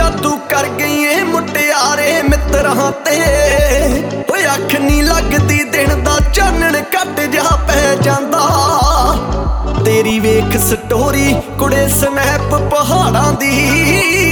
ਜਾਦੂ ਕਰ ਗਈ ਏ ਮੁਟਿਆਰੇ ਮਿੱਤਰਾਂ ਤੇ। ਓਏ ਅੱਖ ਨੀ ਲੱਗਦੀ ਦਿਨ ਦਾ ਚਾਨਣ ਘੱਟ ਜਾ ਪੈ ਜਾਂਦਾ। ਤੇਰੀ ਵੇਖ ਸਟੋਰੀ ਕੁੜੇ ਸਨੈਪ ਪਹਾੜਾਂ ਦੀ,